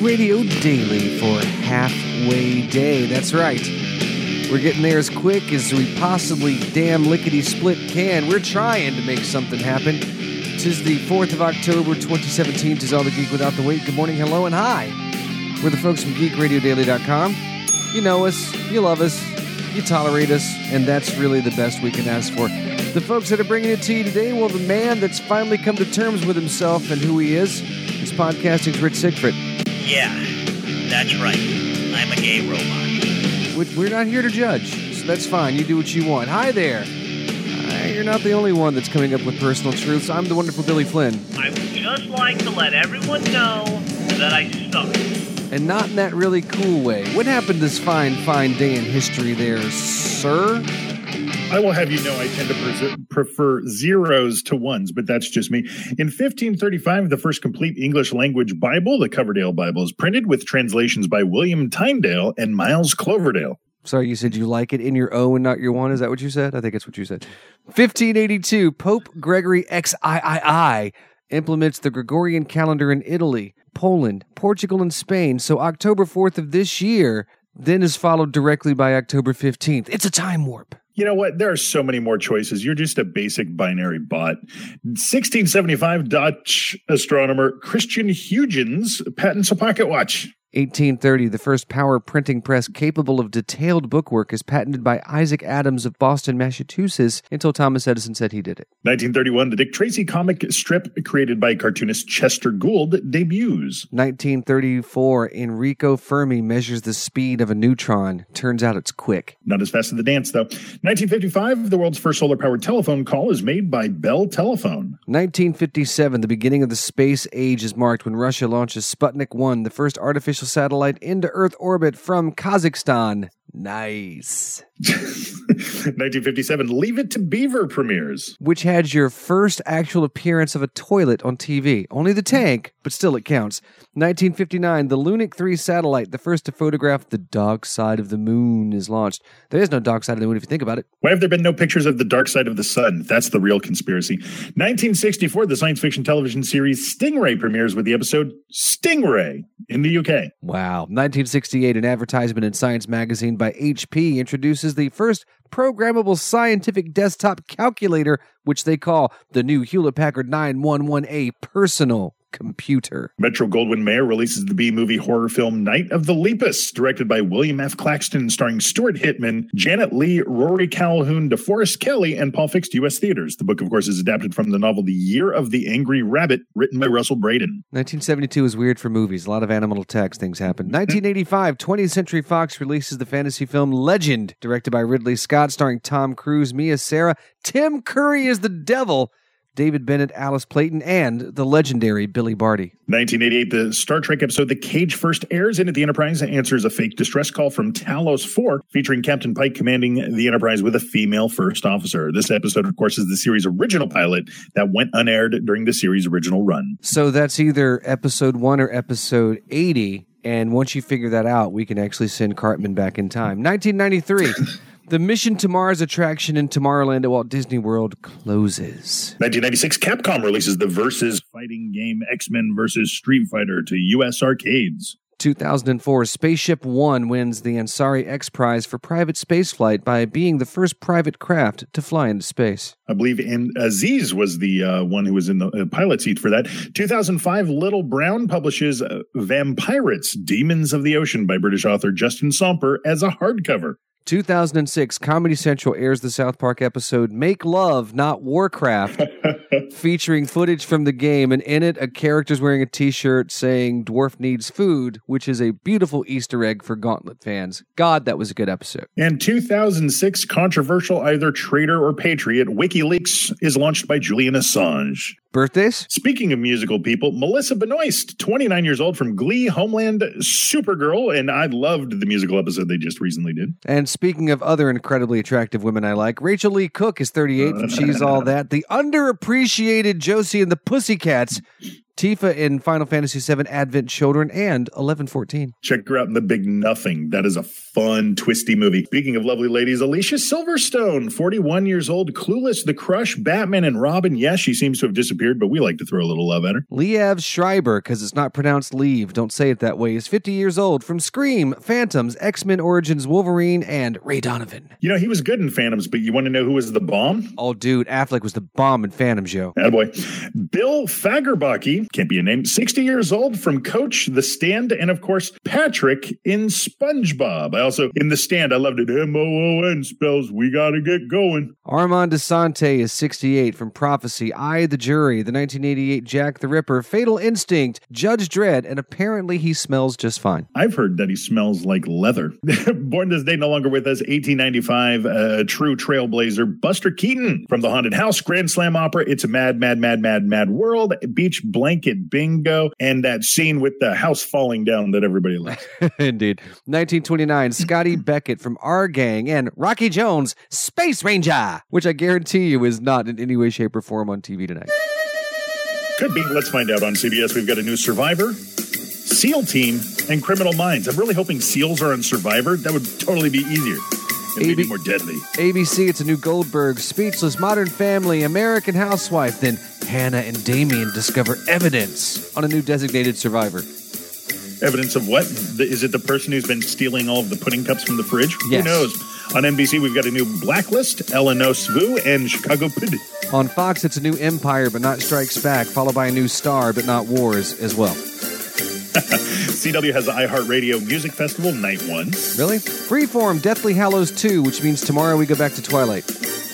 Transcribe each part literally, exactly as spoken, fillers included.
Radio Daily for Halfway Day. That's right. We're getting there as quick as we possibly damn lickety-split can. We're trying to make something happen. Tis the fourth of October, twenty seventeen. Tis all the geek without the weight. Good morning, hello, and hi. We're the folks from geek radio daily dot com. You know us, you love us, you tolerate us, and that's really the best we can ask for. The folks that are bringing it to you today, well, the man that's finally come to terms with himself and who he is, is podcasting's Rich Siegfried. Yeah, that's right. I'm a gay robot. We're not here to judge, so that's fine. You do what you want. Hi there. Uh, you're not the only one that's coming up with personal truths. I'm the wonderful Billy Flynn. I would just like to let everyone know that I suck. And not in that really cool way. What happened this fine, fine day in history there, sir? I will have you know I tend to pres- prefer zeros to ones, but that's just me. In fifteen thirty-five, the first complete English language Bible, the Coverdale Bible, is printed with translations by William Tyndale and Miles Cloverdale. Sorry, you said you like it in your O and not your one? Is that what you said? I think it's what you said. fifteen eighty-two, Pope Gregory the sixth implements the Gregorian calendar in Italy, Poland, Portugal, and Spain. So October fourth of this year then is followed directly by October fifteenth. It's a time warp. You know what? There are so many more choices. You're just a basic binary bot. sixteen seventy-five, Dutch astronomer Christian Huygens patents a pocket watch. eighteen thirty, the first power printing press capable of detailed bookwork is patented by Isaac Adams of Boston, Massachusetts, until Thomas Edison said he did it. nineteen thirty-one, the Dick Tracy comic strip created by cartoonist Chester Gould debuts. nineteen thirty-four, Enrico Fermi measures the speed of a neutron. Turns out it's quick. Not as fast as the dance, though. nineteen fifty-five, the world's first solar-powered telephone call is made by Bell Telephone. nineteen fifty-seven, the beginning of the space age is marked when Russia launches Sputnik one, the first artificial satellite into Earth orbit from Kazakhstan. Nice. nineteen fifty-seven, Leave It to Beaver premieres. Which had your first actual appearance of a toilet on T V. Only the tank, but still it counts. nineteen fifty-nine, the Lunik three satellite, the first to photograph the dark side of the moon, is launched. There is no dark side of the moon if you think about it. Why have there been no pictures of the dark side of the sun? That's the real conspiracy. nineteen sixty-four, the science fiction television series Stingray premieres with the episode Stingray in the U K. Wow. nineteen sixty-eight, an advertisement in Science magazine by H P introduces the first programmable scientific desktop calculator, which they call the new Hewlett-Packard nine eleven A personal computer. Metro-Goldwyn-Mayer releases the B-movie horror film Night of the Lepus, directed by William F. Claxton, starring Stuart Hittman, Janet Leigh, Rory Calhoun, DeForest Kelley, and Paul Fix to U S theaters. The book, of course, is adapted from the novel The Year of the Angry Rabbit, written by Russell Braden. nineteen seventy-two is weird for movies. A lot of animal attacks things happen. nineteen eighty-five, twentieth Century Fox releases the fantasy film Legend, directed by Ridley Scott, starring Tom Cruise, Mia Sara, Tim Curry as the devil, David Bennett, Alice Playton, and the legendary Billy Barty. nineteen eighty-eight, the Star Trek episode The Cage first airs. In it, the Enterprise answers a fake distress call from Talos four, featuring Captain Pike commanding the Enterprise with a female first officer. This episode, of course, is the series' original pilot that went unaired during the series' original run. So that's either episode one or episode eighty, and once you figure that out, we can actually send Cartman back in time. nineteen ninety-three. The Mission to Mars attraction in Tomorrowland at Walt Disney World closes. nineteen ninety-six, Capcom releases the Versus fighting game X-Men versus Street Fighter to U S arcades. two thousand four, Spaceship One wins the Ansari X Prize for private spaceflight by being the first private craft to fly into space. I believe and Aziz was the uh, one who was in the uh, pilot seat for that. two thousand five, Little Brown publishes uh, Vampirates, Demons of the Ocean by British author Justin Somper as a hardcover. two thousand six, Comedy Central airs the South Park episode Make Love, Not Warcraft, featuring footage from the game, and in it, a character's wearing a t-shirt saying Dwarf Needs Food, which is a beautiful Easter egg for Gauntlet fans. God, that was a good episode. And two thousand six, controversial either traitor or patriot, WikiLeaks is launched by Julian Assange. Birthdays? Speaking of musical people, Melissa Benoist, twenty-nine years old, from Glee, Homeland, Supergirl, and I loved the musical episode they just recently did. And speaking of other incredibly attractive women I like, Rachel Lee Cook is thirty-eight from She's All That. The underappreciated Josie and the Pussycats Tifa in Final Fantasy seven Advent Children, and eleven fourteen. Check her out in The Big Nothing. That is a fun, twisty movie. Speaking of lovely ladies, Alicia Silverstone, forty-one years old, Clueless, The Crush, Batman, and Robin. Yes, she seems to have disappeared, but we like to throw a little love at her. Liev Schreiber, because it's not pronounced leave, don't say it that way, is fifty years old, from Scream, Phantoms, X-Men Origins Wolverine, and Ray Donovan. You know, he was good in Phantoms, but you want to know who was the bomb? Oh, dude, Affleck was the bomb in Phantoms, yo. Attaboy. Bill Fagerbakke, can't be a name, sixty years old, from Coach, The Stand, and of course, Patrick in SpongeBob. I also, in The Stand, I loved it. M O O N spells, we gotta get going. Armand DeSante is sixty-eight, from Prophecy, I, the Jury, the nineteen eighty-eight Jack the Ripper, Fatal Instinct, Judge Dredd, and apparently he smells just fine. I've heard that he smells like leather. Born this day, no longer with us, eighteen ninety-five, a true trailblazer, Buster Keaton from The Haunted House, Grand Slam Opera, It's a Mad, Mad, Mad, Mad, Mad World, Beach Blanket Bingo, and that scene with the house falling down that everybody loves. Indeed. nineteen twenty-nine, Scotty Beckett from Our Gang, and Rocky Jones, Space Ranger, which I guarantee you is not in any way, shape, or form on T V tonight. Could be. Let's find out on C B S. We've got a new Survivor, SEAL Team, and Criminal Minds. I'm really hoping SEALs are on Survivor. That would totally be easier. And maybe more deadly. A B C, it's a new Goldberg, Speechless, Modern Family, American Housewife. Then Hannah and Damien discover evidence on a new designated survivor. Evidence of what? The, is it the person who's been stealing all of the pudding cups from the fridge? Yes. Who knows? On N B C, we've got a new Blacklist, Eleanor Svu, and Chicago P D. On Fox, it's a new Empire, but not Strikes Back, followed by a new Star, but not Wars as well. C W has the iHeartRadio Music Festival, Night one. Really? Freeform, Deathly Hallows two, which means tomorrow we go back to Twilight.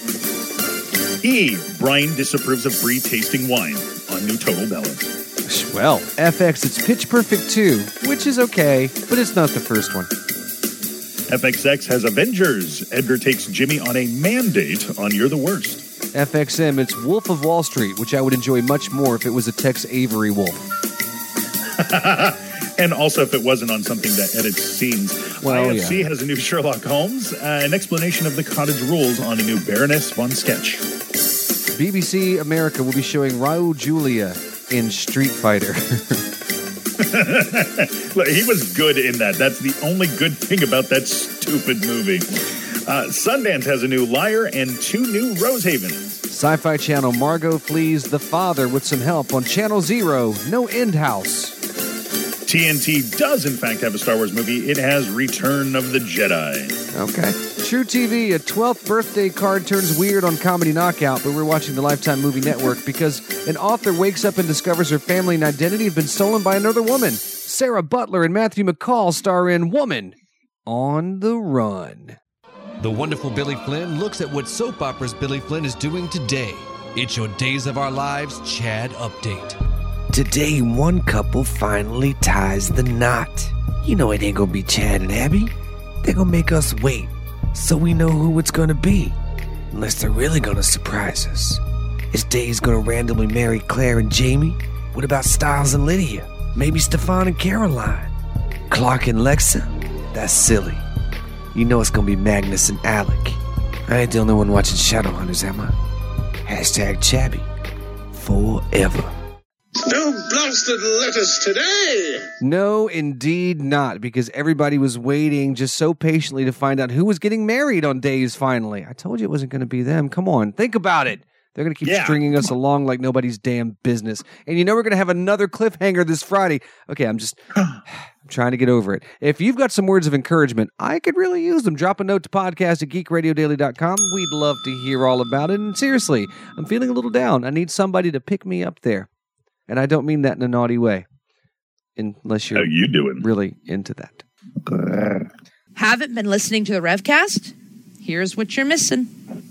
E, Brian disapproves of Brie tasting wine on new Total Balance. Well, F X, it's Pitch Perfect two, which is okay, but it's not the first one. F X X has Avengers. Edgar takes Jimmy on a mandate on You're the Worst. F X M, it's Wolf of Wall Street, which I would enjoy much more if it was a Tex Avery wolf. And also if it wasn't on something that edits scenes. Well, I F C yeah. has a new Sherlock Holmes, uh, an explanation of the cottage rules on a new Baroness von Sketch. B B C America will be showing Raul Julia in Street Fighter. Look, he was good in that. That's the only good thing about that stupid movie. Uh, Sundance has a new Liar and two new Rosehavens. Sci-Fi Channel, Margot flees the father with some help on Channel Zero, No End House. T N T does, in fact, have a Star Wars movie. It has Return of the Jedi. Okay. True T V, a twelfth birthday card turns weird on Comedy Knockout, but we're watching the Lifetime Movie Network because an author wakes up and discovers her family and identity have been stolen by another woman. Sarah Butler and Matthew McCall star in Woman on the Run. The wonderful Billy Flynn looks at what soap operas Billy Flynn is doing today. It's your Days of Our Lives Chad Update. Today, one couple finally ties the knot. You know it ain't gonna be Chad and Abby. They're gonna make us wait, so we know who it's gonna be. Unless they're really gonna surprise us. Is Days gonna randomly marry Claire and Jamie? What about Styles and Lydia? Maybe Stefan and Caroline? Clark and Lexa? That's silly. You know it's gonna be Magnus and Alec. I ain't the only one watching Shadowhunters, am I? Hashtag Chabby. Forever. No blasted letters today! No, indeed not, because everybody was waiting just so patiently to find out who was getting married on Days finally. I told you it wasn't going to be them. Come on, think about it. They're going to keep Yeah. stringing us along like nobody's damn business. And you know we're going to have another cliffhanger this Friday. Okay, I'm just I'm trying to get over it. If you've got some words of encouragement, I could really use them. Drop a note to podcast at geek radio daily dot com. We'd love to hear all about it. And seriously, I'm feeling a little down. I need somebody to pick me up there. And I don't mean that in a naughty way, unless you're How you doing? really into that. Haven't been listening to the Revcast? Here's what you're missing.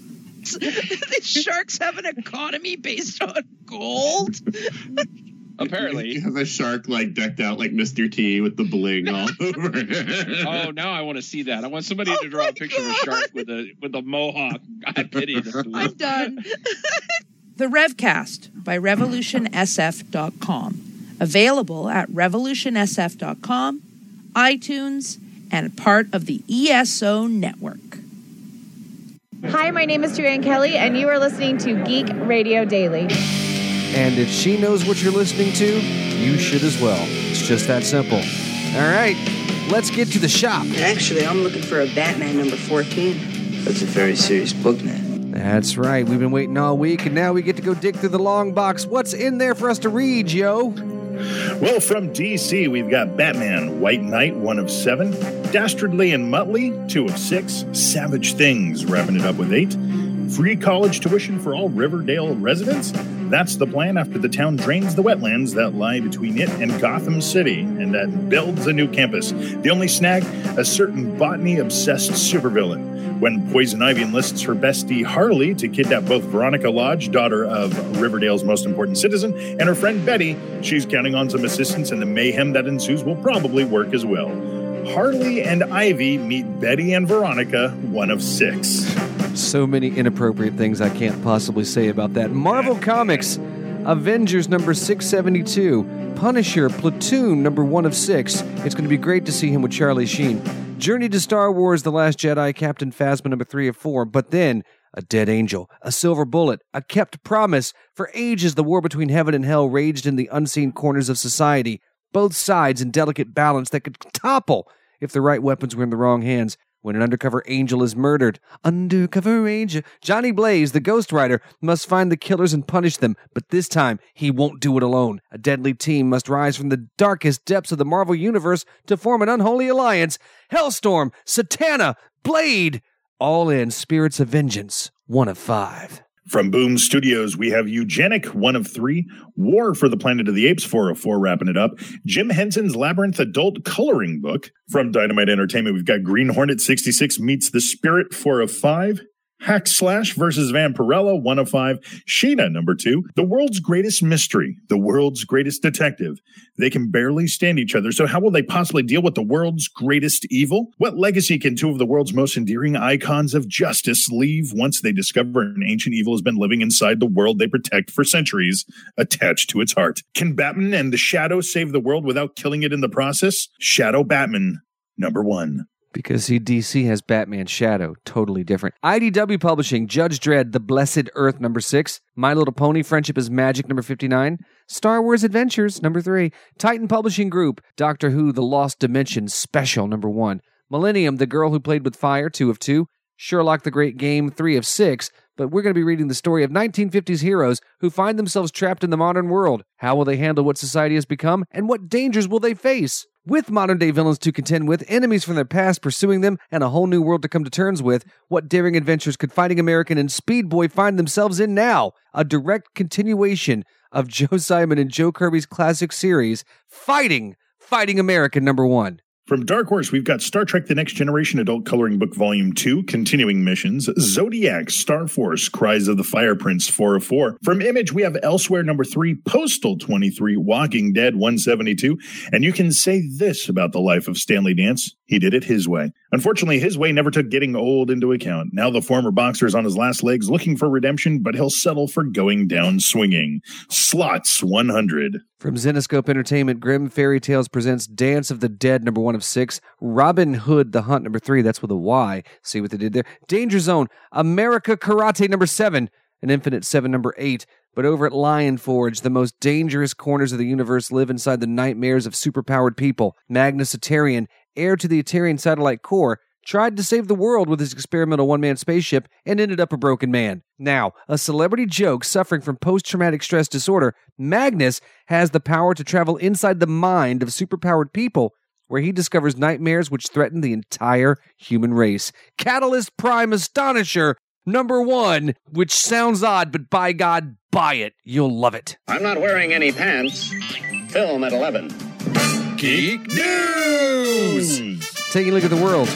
The sharks have an economy based on gold? Apparently. The shark like decked out like Mister T with the bling all over. Oh, now I want to see that. I want somebody Oh to draw my a picture of a shark with a with a mohawk. I pity the fool. I'm done. The Revcast by revolution s f dot com. Available at revolution s f dot com, iTunes, and part of the E S O network. Hi, my name is Joanne Kelly, and you are listening to Geek Radio Daily. And if she knows what you're listening to, you should as well. It's just that simple. All right, let's get to the shop. Actually, I'm looking for a Batman number fourteen. That's a very serious book, man. That's right. We've been waiting all week, and now we get to go dig through the long box. What's in there for us to read, yo? Well, from D C, we've got Batman, White Knight, one of seven. Dastardly and Muttley, two of six. Savage Things, wrapping it up with eight. Free college tuition for all Riverdale residents. That's the plan after the town drains the wetlands that lie between it and Gotham City, and that builds a new campus. The only snag, a certain botany-obsessed supervillain. When Poison Ivy enlists her bestie Harley to kidnap both Veronica Lodge, daughter of Riverdale's most important citizen, and her friend Betty, she's counting on some assistance, and the mayhem that ensues will probably work as well. Harley and Ivy meet Betty and Veronica, one of six. So many inappropriate things I can't possibly say about that. Marvel Comics, Avengers number six seventy-two, Punisher, Platoon number one of six. It's going to be great to see him with Charlie Sheen. Journey to Star Wars, The Last Jedi, Captain Phasma number three of four, but then a dead angel, a silver bullet, a kept promise. For ages, the war between heaven and hell raged in the unseen corners of society, both sides in delicate balance that could topple if the right weapons were in the wrong hands. When an undercover angel is murdered, undercover angel, Johnny Blaze, the Ghost Rider, must find the killers and punish them, but this time he won't do it alone. A deadly team must rise from the darkest depths of the Marvel Universe to form an unholy alliance. Hellstorm, Satana, Blade, all in Spirits of Vengeance, one of five. From Boom Studios, we have Eugenic, one of three. War for the Planet of the Apes, four of four, wrapping it up. Jim Henson's Labyrinth adult coloring book. From Dynamite Entertainment, we've got Green Hornet, sixty-six, meets The Spirit, four of five. Hack Slash versus Vampirella, one of five. Sheena, number two. The World's Greatest Mystery, the World's Greatest Detective. They can barely stand each other, so how will they possibly deal with the world's greatest evil? What legacy can two of the world's most endearing icons of justice leave once they discover an ancient evil has been living inside the world they protect for centuries, attached to its heart? Can Batman and the Shadow save the world without killing it in the process? Shadow Batman, number one. Because see, D C has Batman Shadow, totally different. I D W Publishing, Judge Dredd, The Blessed Earth, number six. My Little Pony, Friendship is Magic, number fifty-nine. Star Wars Adventures, number three. Titan Publishing Group, Doctor Who, The Lost Dimension, Special, number one. Millennium, The Girl Who Played with Fire, two of two. Sherlock the Great Game, three of six. But we're going to be reading the story of nineteen fifties heroes who find themselves trapped in the modern world. How will they handle what society has become, and what dangers will they face? With modern-day villains to contend with, enemies from their past pursuing them, and a whole new world to come to terms with, what daring adventures could Fighting American and Speed Boy find themselves in now? A direct continuation of Joe Simon and Joe Kirby's classic series, Fighting, Fighting American number one. From Dark Horse, we've got Star Trek The Next Generation Adult Coloring Book Volume two, Continuing Missions, Zodiac, Star Force, Cries of the Fire Prince, four of four. From Image, we have Elsewhere, number three, Postal, twenty-three, Walking Dead, one seventy-two. And you can say this about the life of Stanley Dance: he did it his way. Unfortunately, his way never took getting old into account. Now the former boxer is on his last legs looking for redemption, but he'll settle for going down swinging. Slots, one hundred. From Zenoscope Entertainment, Grimm Fairy Tales presents Dance of the Dead, number one of six. Robin Hood, The Hunt, number three. That's with a Y. See what they did there? Danger Zone, America Karate, number seven. And Infinite Seven, number eight. But over at Lion Forge, the most dangerous corners of the universe live inside the nightmares of superpowered people. Magnus Etarian, heir to the Etarian satellite core, tried to save the world with his experimental one-man spaceship and ended up a broken man. Now, a celebrity joke suffering from post-traumatic stress disorder, Magnus has the power to travel inside the mind of superpowered people, where he discovers nightmares which threaten the entire human race. Catalyst Prime Astonisher, number one, which sounds odd, but by God, buy it. You'll love it. I'm not wearing any pants. Film at eleven. Geek News! Taking a look at the world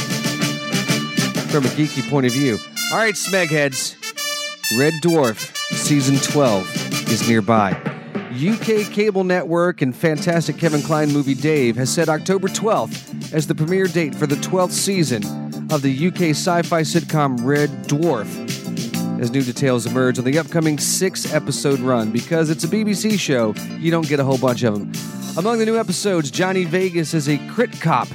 from a geeky point of view. All right, Smegheads. Red Dwarf, Season twelve is nearby. U K cable network and fantastic Kevin Kline movie Dave has set October twelfth as the premiere date for the twelfth season of the U K sci-fi sitcom Red Dwarf, as new details emerge on the upcoming six-episode run. Because it's a B B C show, you don't get a whole bunch of them. Among the new episodes, Johnny Vegas is a crit cop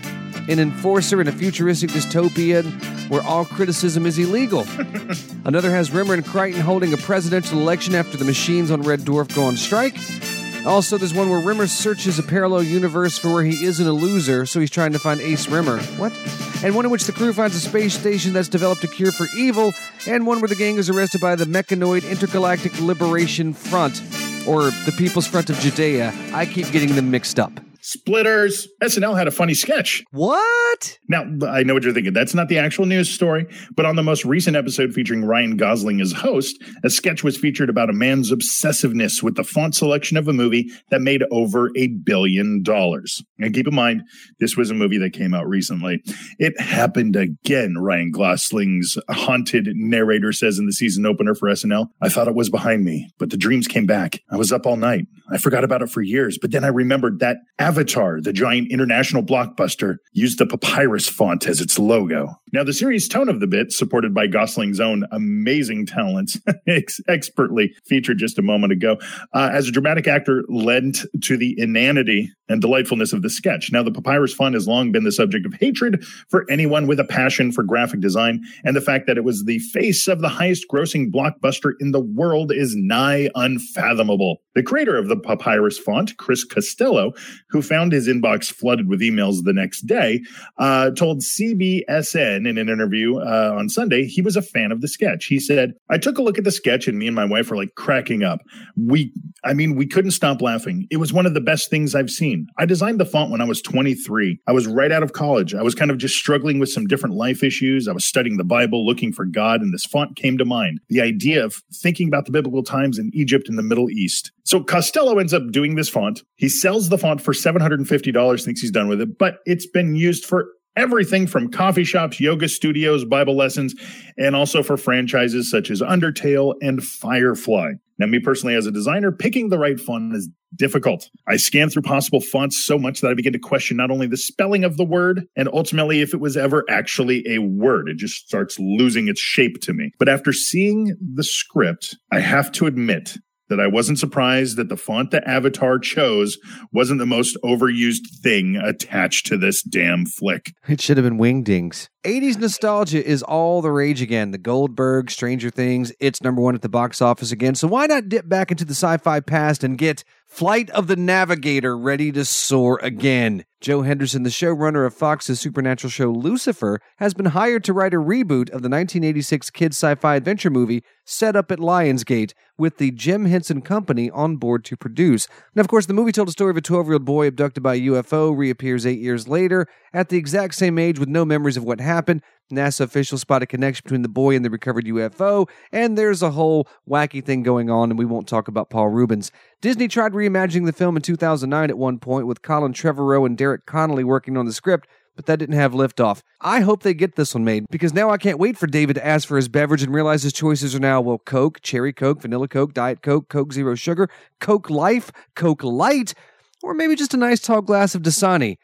an enforcer in a futuristic dystopia where all criticism is illegal. Another has Rimmer and Crichton holding a presidential election after the machines on Red Dwarf go on strike. Also, there's one where Rimmer searches a parallel universe for where he isn't a loser, so he's trying to find Ace Rimmer. What? And one in which the crew finds a space station that's developed a cure for evil, and one where the gang is arrested by the Mechanoid Intergalactic Liberation Front, or the People's Front of Judea. I keep getting them mixed up. Splitters. S N L had a funny sketch. What? Now, I know what you're thinking. That's not the actual news story, but on the most recent episode featuring Ryan Gosling as host, a sketch was featured about a man's obsessiveness with the font selection of a movie that made over a billion dollars. And keep in mind, this was a movie that came out recently. It happened again, Ryan Gosling's haunted narrator says in the season opener for S N L. I thought it was behind me, but the dreams came back. I was up all night. I forgot about it for years, but then I remembered that Avatar, the giant international blockbuster, used the papyrus font as its logo. Now, the serious tone of the bit, supported by Gosling's own amazing talents, ex- expertly featured just a moment ago, uh, as a dramatic actor, lent to the inanity and delightfulness of the sketch. Now, the papyrus font has long been the subject of hatred for anyone with a passion for graphic design, and the fact that it was the face of the highest-grossing blockbuster in the world is nigh unfathomable. The creator of the papyrus font, Chris Costello, who found his inbox flooded with emails the next day, uh, told C B S N in an interview uh, on Sunday he was a fan of the sketch. He said, I took a look at the sketch and me and my wife were like cracking up. We, I mean, we couldn't stop laughing. It was one of the best things I've seen. I designed the font when I was twenty-three. I was right out of college. I was kind of just struggling with some different life issues. I was studying the Bible, looking for God, and this font came to mind. The idea of thinking about the biblical times in Egypt and the Middle East. So Costello ends up doing this font. He sells the font for seven hundred fifty dollars, thinks he's done with it, but it's been used for everything from coffee shops, yoga studios, Bible lessons, and also for franchises such as Undertale and Firefly. Now, me personally, as a designer, picking the right font is difficult. I scan through possible fonts so much that I begin to question not only the spelling of the word, and ultimately if it was ever actually a word. It just starts losing its shape to me. But after seeing the script, I have to admit that I wasn't surprised that the font that Avatar chose wasn't the most overused thing attached to this damn flick. It should have been Wingdings. eighties nostalgia is all the rage again. The Goldberg, Stranger Things, it's number one at the box office again. So why not dip back into the sci-fi past and get Flight of the Navigator ready to soar again? Joe Henderson, the showrunner of Fox's supernatural show Lucifer, has been hired to write a reboot of the nineteen eighty-six kids sci-fi adventure movie set up at Lionsgate, with the Jim Henson Company on board to produce. Now, of course, the movie told a story of a twelve-year-old boy abducted by a U F O, reappears eight years later at the exact same age with no memories of what happened. NASA officials spot a connection between the boy and the recovered U F O, and there's a whole wacky thing going on, and we won't talk about Paul Rubens. Disney tried reimagining the film in two thousand nine at one point, with Colin Trevorrow and Derek Connolly working on the script, but that didn't have liftoff. I hope they get this one made, because now I can't wait for David to ask for his beverage and realize his choices are now, well, Coke, Cherry Coke, Vanilla Coke, Diet Coke, Coke Zero Sugar, Coke Life, Coke Light, or maybe just a nice tall glass of Dasani.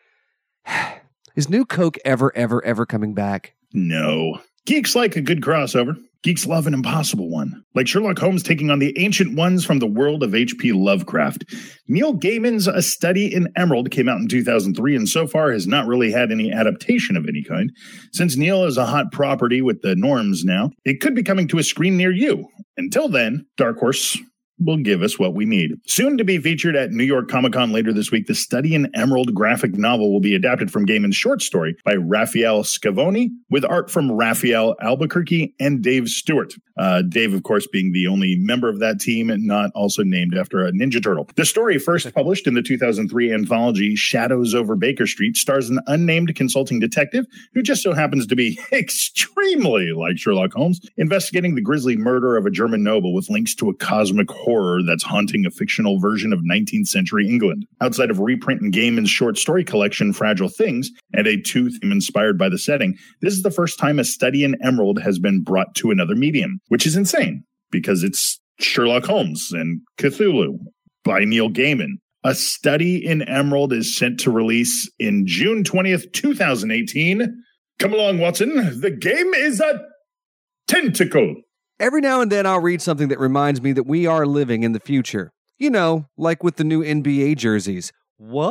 Is new Coke ever, ever, ever coming back? No. Geeks like a good crossover. Geeks love an impossible one, like Sherlock Holmes taking on the ancient ones from the world of H P Lovecraft. Neil Gaiman's A Study in Emerald came out in two thousand three and so far has not really had any adaptation of any kind. Since Neil is a hot property with the norms now, it could be coming to a screen near you. Until then, Dark Horse will give us what we need. Soon to be featured at New York Comic Con later this week, the Study in Emerald graphic novel will be adapted from Gaiman's short story by Raphael Scavone, with art from Raphael Albuquerque and Dave Stewart. Uh, Dave, of course, being the only member of that team and not also named after a Ninja Turtle. The story, first published in the two thousand three anthology Shadows Over Baker Street, stars an unnamed consulting detective who just so happens to be extremely like Sherlock Holmes, investigating the grisly murder of a German noble with links to a cosmic horror that's haunting a fictional version of nineteenth century England. Outside of reprint in Gaiman's short story collection Fragile Things, and a two theme inspired by the setting, this is the first time A Study in Emerald has been brought to another medium, which is insane because it's Sherlock Holmes and Cthulhu by Neil Gaiman. A Study in Emerald is set to release in June twentieth, twenty eighteen. Come along, Watson. The game is a tentacle. Every now and then I'll read something that reminds me that we are living in the future. You know, like with the new N B A jerseys. What?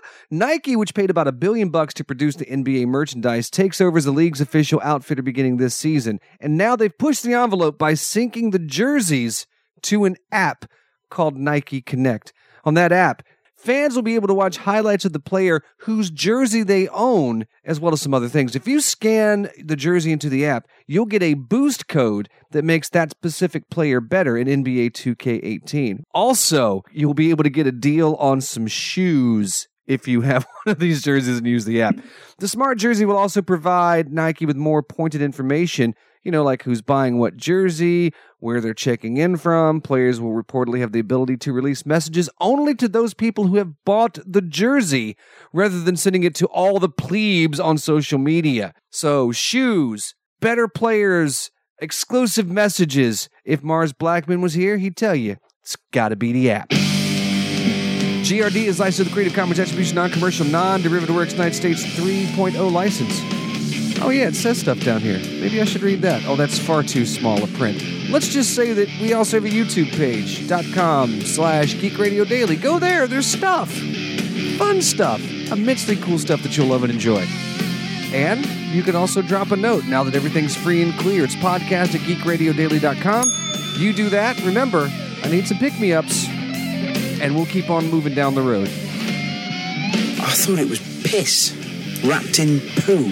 Nike, which paid about a billion bucks to produce the N B A merchandise, takes over as the league's official outfitter beginning this season. And now they've pushed the envelope by syncing the jerseys to an app called Nike Connect. On that app, fans will be able to watch highlights of the player whose jersey they own, as well as some other things. If you scan the jersey into the app, you'll get a boost code that makes that specific player better in N B A two K eighteen. Also, you'll be able to get a deal on some shoes if you have one of these jerseys and use the app. The smart jersey will also provide Nike with more pointed information, you know, like who's buying what jersey, where they're checking in from. Players will reportedly have the ability to release messages only to those people who have bought the jersey, rather than sending it to all the plebes on social media. So, shoes, better players, exclusive messages. If Mars Blackman was here, he'd tell you, it's gotta be the app. G R D is licensed with the Creative Commons Attribution Non-Commercial Non-Derivative Works United States three point oh license. Oh yeah, it says stuff down here. Maybe I should read that. Oh, that's far too small a print. Let's just say that we also have a YouTube page, .com slash Geek Radio Daily. Go there, there's stuff. Fun stuff. Immensely cool stuff that you'll love and enjoy. And you can also drop a note now that everything's free and clear. It's podcast at geek radio daily dot com. You do that. Remember, I need some pick-me-ups. And we'll keep on moving down the road. I thought it was piss wrapped in poo.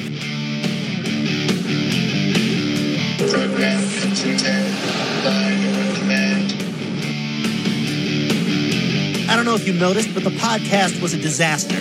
Program content live on demand. I don't know if you noticed, but the podcast was a disaster.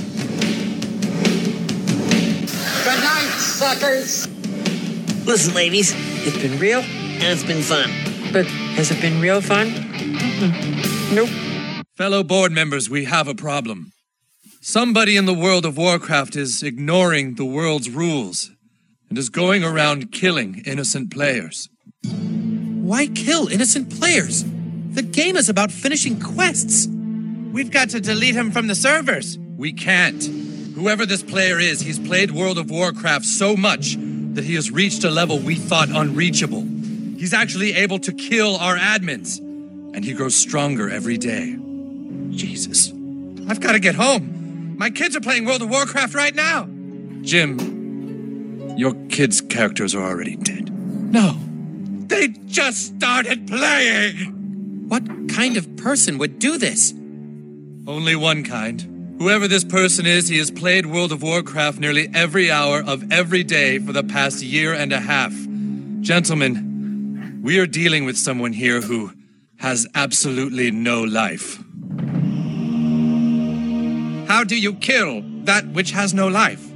Good night, suckers. Listen, ladies, it's been real and it's been fun. But has it been real fun? Mm-hmm. Nope. Fellow board members, we have a problem. Somebody in the World of Warcraft is ignoring the world's rules and is going around killing innocent players. Why kill innocent players? The game is about finishing quests. We've got to delete him from the servers. We can't. Whoever this player is, he's played World of Warcraft so much that he has reached a level we thought unreachable. He's actually able to kill our admins, and he grows stronger every day. Jesus. I've got to get home. My kids are playing World of Warcraft right now. Jim, your kids' characters are already dead. No. They just started playing! What kind of person would do this? Only one kind. Whoever this person is, he has played World of Warcraft nearly every hour of every day for the past year and a half. Gentlemen, we are dealing with someone here who has absolutely no life. How do you kill that which has no life?